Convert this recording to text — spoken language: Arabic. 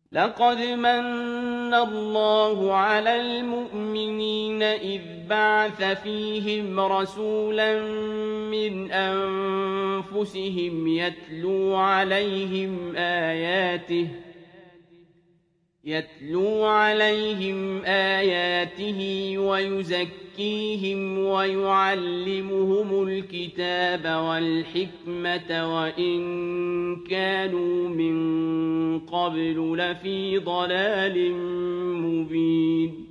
لقد من الله على المؤمنين إذ بعث فيهم رسولا من أنفسهم يتلو عليهم آياته ويزكيهم ويعلمهم الكتاب والحكمة وإن كانوا من قبل لفي ضلال مبين